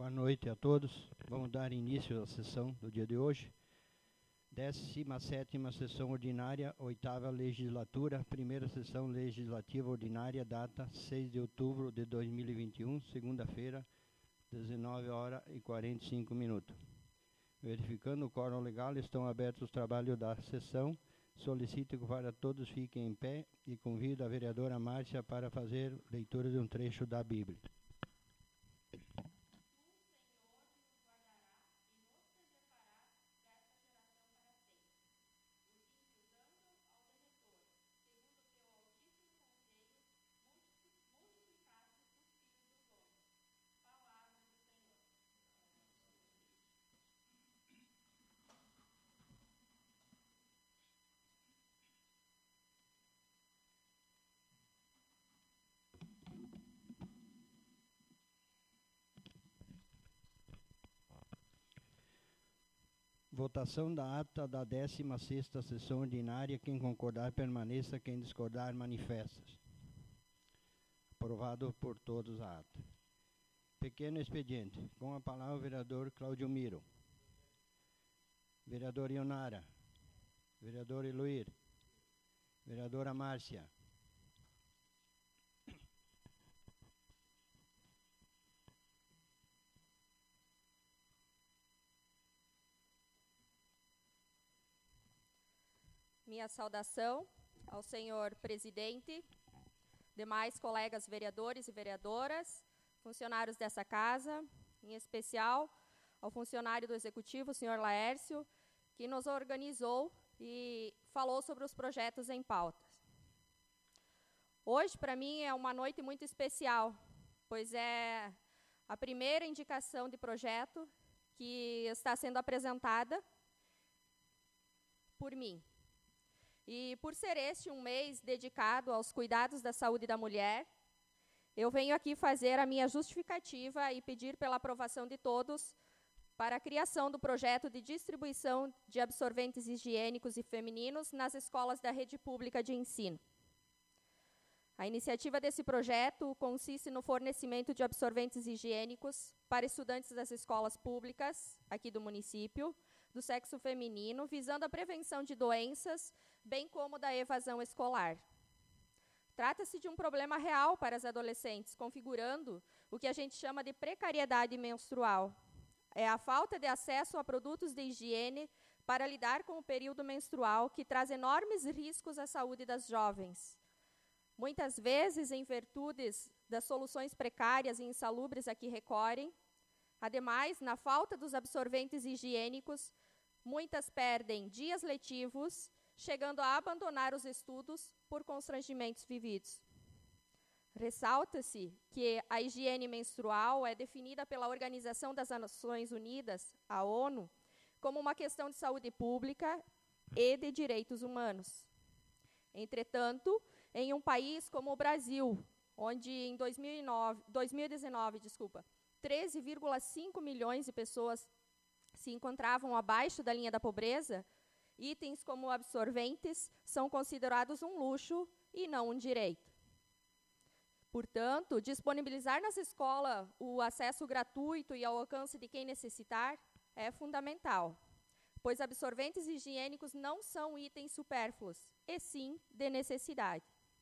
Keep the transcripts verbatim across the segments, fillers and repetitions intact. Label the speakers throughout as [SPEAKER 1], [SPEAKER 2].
[SPEAKER 1] Boa noite a todos. Vamos dar início à sessão do dia de hoje. décima sétima sessão ordinária, oitava legislatura, primeira sessão legislativa ordinária, data seis de outubro de dois mil e vinte e um, segunda-feira, dezenove horas e quarenta e cinco minutos. Verificando o quórum legal, estão abertos os trabalhos da sessão. Solicito que para todos fiquem em pé e convido a vereadora Márcia para fazer leitura de um trecho da Bíblia. Votação da ata da décima sexta sessão ordinária. Quem concordar, permaneça. Quem discordar, manifesta-se. Aprovado por todos a ata. Pequeno expediente. Com a palavra o vereador Cláudio Miro. Vereador Ionara. Vereador Eloir. Vereadora Márcia.
[SPEAKER 2] Minha saudação ao senhor presidente, demais colegas vereadores e vereadoras, funcionários dessa casa, em especial ao funcionário do executivo, o senhor Laércio, que nos organizou e falou sobre os projetos em pautas. Hoje, para mim, é uma noite muito especial, pois é a primeira indicação de projeto que está sendo apresentada por mim. E por ser este um mês dedicado aos cuidados da saúde da mulher, eu venho aqui fazer a minha justificativa e pedir pela aprovação de todos para a criação do projeto de distribuição de absorventes higiênicos e femininos nas escolas da rede pública de ensino. A iniciativa desse projeto consiste no fornecimento de absorventes higiênicos para estudantes das escolas públicas aqui do município, do sexo feminino, visando a prevenção de doenças, bem como da evasão escolar. Trata-se de um problema real para as adolescentes, configurando o que a gente chama de precariedade menstrual. É a falta de acesso a produtos de higiene para lidar com o período menstrual, que traz enormes riscos à saúde das jovens. Muitas vezes, em virtudes das soluções precárias e insalubres a que recorrem, ademais, na falta dos absorventes higiênicos, muitas perdem dias letivos, chegando a abandonar os estudos por constrangimentos vividos. Ressalta-se que a higiene menstrual é definida pela Organização das Nações Unidas, a ONU, como uma questão de saúde pública e de direitos humanos. Entretanto, em um país como o Brasil, onde em dois mil e nove, dois mil e dezenove, desculpa, treze vírgula cinco milhões de pessoas se encontravam abaixo da linha da pobreza, itens como absorventes são considerados um luxo e não um direito. Portanto, disponibilizar nas escolas o acesso gratuito e ao alcance de quem necessitar é fundamental, pois absorventes higiênicos não são itens supérfluos, e sim de necessidade.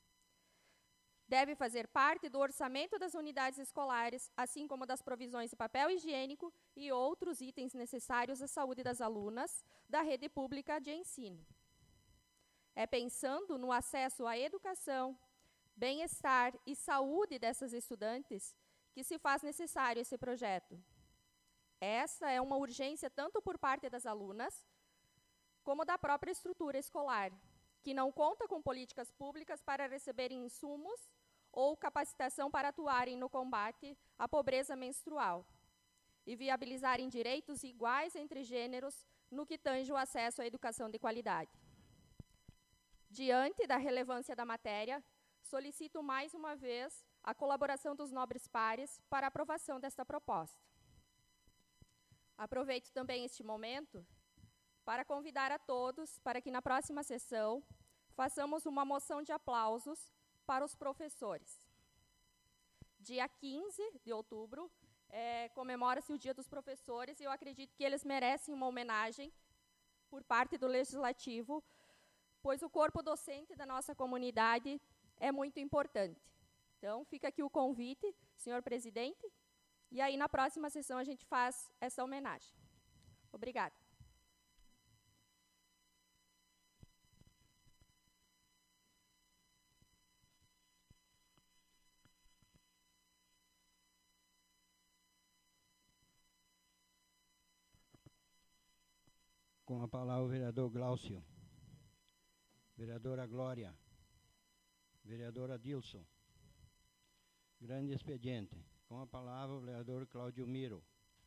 [SPEAKER 2] Deve fazer parte do orçamento das unidades escolares, assim como das provisões de papel higiênico e outros itens necessários à saúde das alunas da rede pública de ensino. É pensando no acesso à educação, bem-estar e saúde dessas estudantes que se faz necessário esse projeto. Essa é uma urgência tanto por parte das alunas, como da própria estrutura escolar, que não conta com políticas públicas para receberem insumos ou capacitação para atuarem no combate à pobreza menstrual e viabilizarem direitos iguais entre gêneros no que tange o acesso à educação de qualidade. Diante da relevância da matéria, solicito mais uma vez a colaboração dos nobres pares para a aprovação desta proposta. Aproveito também este momento para convidar a todos para que na próxima sessão façamos uma moção de aplausos para os professores. Dia quinze de outubro é, comemora-se o Dia dos Professores, e eu acredito que eles merecem uma homenagem por parte do Legislativo, pois o corpo docente da nossa comunidade é muito importante. Então, fica aqui o convite, senhor presidente, e aí na próxima sessão a gente faz essa homenagem. Obrigada.
[SPEAKER 1] Com a palavra o vereador Glaucio. Vereadora Glória. Vereadora Dilson. Grande expediente. Com a palavra o vereador Cláudio Miro.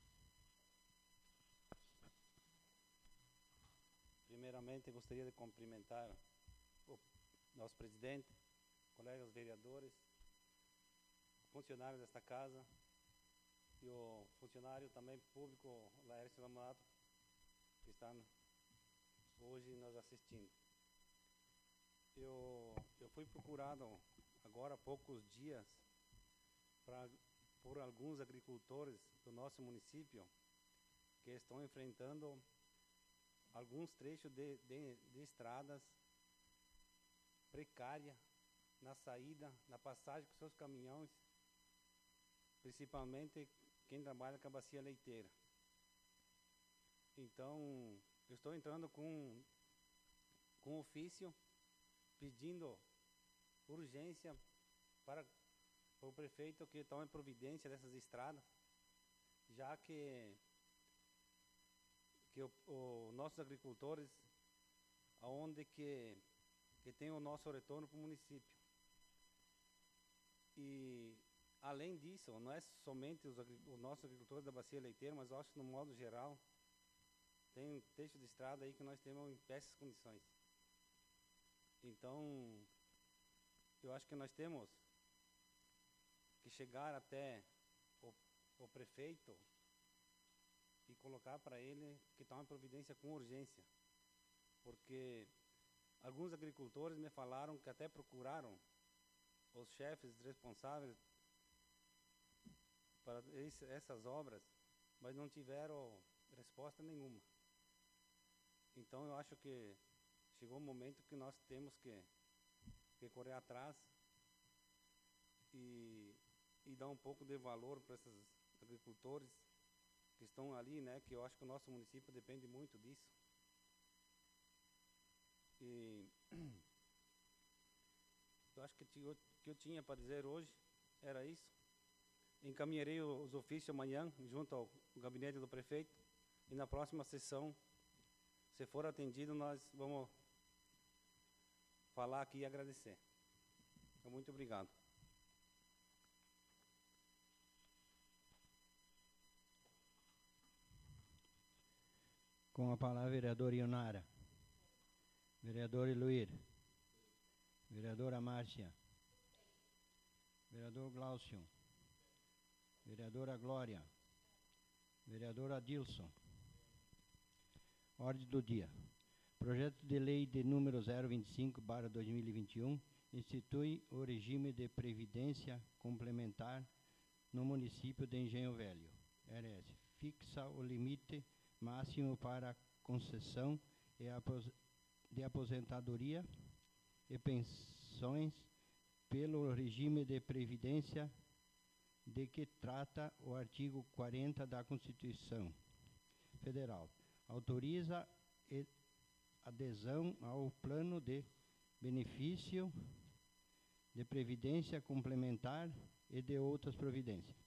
[SPEAKER 3] Primeiramente, gostaria de cumprimentar o nosso presidente, colegas vereadores, funcionários desta casa e o funcionário também público, Laércio Lamonato, que está hoje nos assistindo. Eu, eu fui procurado agora há poucos dias pra, por alguns agricultores do nosso município que estão enfrentando alguns trechos de, de, de estradas precárias na saída, na passagem com seus caminhões, principalmente quem trabalha com a bacia leiteira. Então, eu estou entrando com, com ofício pedindo urgência para, para o prefeito que tome providência dessas estradas, já que, que o, o, nossos agricultores, aonde que, que tem o nosso retorno para o município. E, além disso, não é somente os, os nossos agricultores da bacia leiteira, mas eu acho que, no modo geral, tem um trecho de estrada aí que nós temos em péssimas condições. Então, eu acho que nós temos que chegar até o, o prefeito e colocar para ele que tome providência com urgência. Porque alguns agricultores me falaram que até procuraram os chefes responsáveis para esse, essas obras, mas não tiveram resposta nenhuma. Então, eu acho que chegou o momento que nós temos que, que correr atrás e, e dar um pouco de valor para esses agricultores que estão ali, né? Que eu acho que o nosso município depende muito disso. E eu acho que o que eu tinha para dizer hoje era isso. Encaminharei os ofícios amanhã junto ao gabinete do prefeito e na próxima sessão, se for atendido, nós vamos falar aqui e agradecer. Então, muito obrigado.
[SPEAKER 1] Com a palavra, vereador Ionara. Vereador Eluir. Vereadora Márcia. Vereador Glaucio. Vereadora Glória. Vereadora Dilson. Ordem do dia. Projeto de lei de número zero vinte e cinco barra dois mil e vinte e um institui o regime de previdência complementar no município de Engenho Velho. R S. Fixa o limite máximo para concessão e apos de aposentadoria e pensões pelo regime de previdência de que trata o artigo quarenta da Constituição Federal. Autoriza e adesão ao plano de benefício de previdência complementar e de outras providências.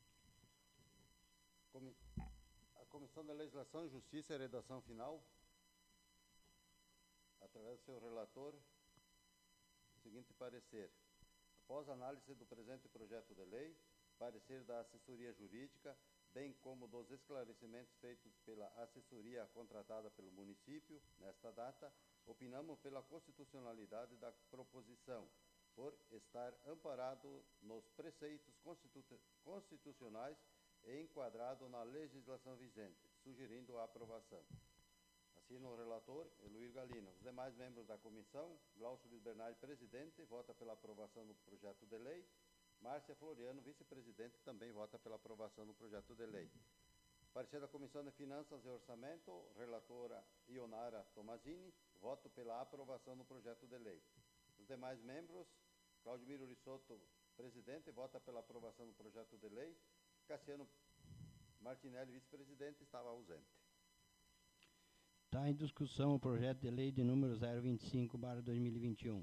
[SPEAKER 4] A Comissão da Legislação, Justiça e Redação Final, através do seu relator, o seguinte parecer. Após análise do presente projeto de lei, parecer da assessoria jurídica, bem como dos esclarecimentos feitos pela assessoria contratada pelo município, nesta data, opinamos pela constitucionalidade da proposição, por estar amparado nos preceitos constitu constitucionais e enquadrado na legislação vigente, sugerindo a aprovação. Assina o relator, Eluir Galino. Os demais membros da comissão, Glaucio Luiz Bernardi, presidente, vota pela aprovação do projeto de lei. Márcia Floriano, vice-presidente, também vota pela aprovação do projeto de lei. Parecer da Comissão de Finanças e Orçamento, relatora Ionara Tomazini, voto pela aprovação do projeto de lei. Os demais membros, Claudimiro Risotto, presidente, vota pela aprovação do projeto de lei. Cassiano Martinelli, vice-presidente, estava ausente.
[SPEAKER 1] Está em discussão o projeto de lei de número zero vinte e cinco barra dois mil e vinte e um.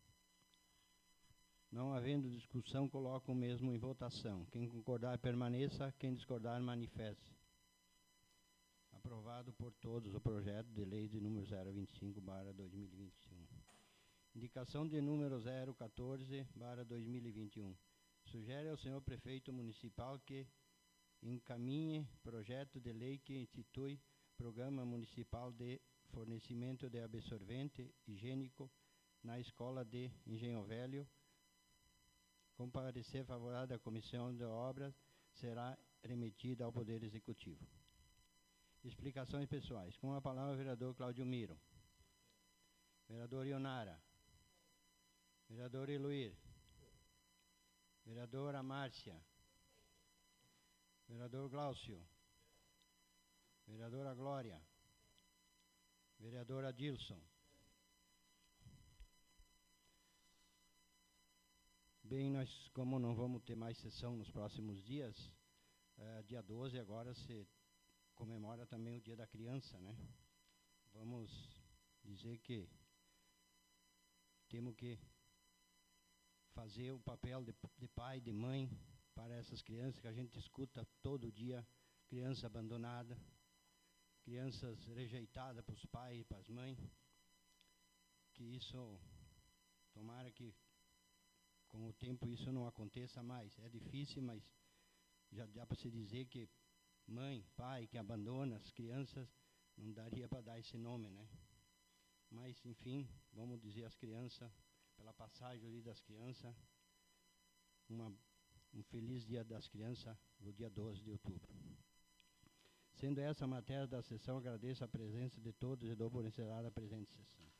[SPEAKER 1] Não havendo discussão, coloco o mesmo em votação. Quem concordar, permaneça. Quem discordar, manifeste. Aprovado por todos o projeto de lei de número zero vinte e cinco barra dois mil e vinte e um. Indicação de número zero quatorze barra dois mil e vinte e um. Sugere ao senhor prefeito municipal que encaminhe projeto de lei que institui Programa Municipal de Fornecimento de Absorvente Higiênico na Escola de Engenho Velho. Com parecer favorável da Comissão de Obras, será remetida ao Poder Executivo. Explicações pessoais. Com a palavra o vereador Cláudio Miro. Vereador Ionara. Vereador Eluir. Vereadora Márcia. Vereador Glaucio. Vereadora Glória. Vereador Adilson. Bem, nós, como não vamos ter mais sessão nos próximos dias, eh, dia doze agora se comemora também o Dia da Criança, né? Vamos dizer que temos que fazer o papel de, de pai, de mãe para essas crianças que a gente escuta todo dia, criança abandonada, crianças rejeitadas para os pais e para as mães, que isso, tomara que com o tempo isso não aconteça mais. É difícil, mas já dá para se dizer que mãe, pai que abandona as crianças, não daria para dar esse nome, né? Mas, enfim, vamos dizer às crianças, pela passagem ali das crianças, uma, um feliz Dia das Crianças, no dia doze de outubro. Sendo essa a matéria da sessão, agradeço a presença de todos e dou por encerrada a presente sessão.